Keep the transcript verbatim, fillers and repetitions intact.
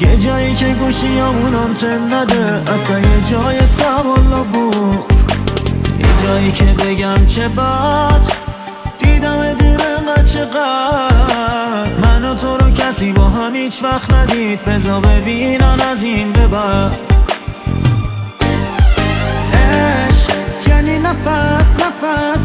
یه جایی که گوشیامونم تن نده، اصلا یه جای سوالا بود، یه جایی که بگم چه بد دیدم دیرم چقدر من و تو رو کسی با هم هیچ وقت ندید. بذار ببینن از این به بعد عشق یعنی نفس نفس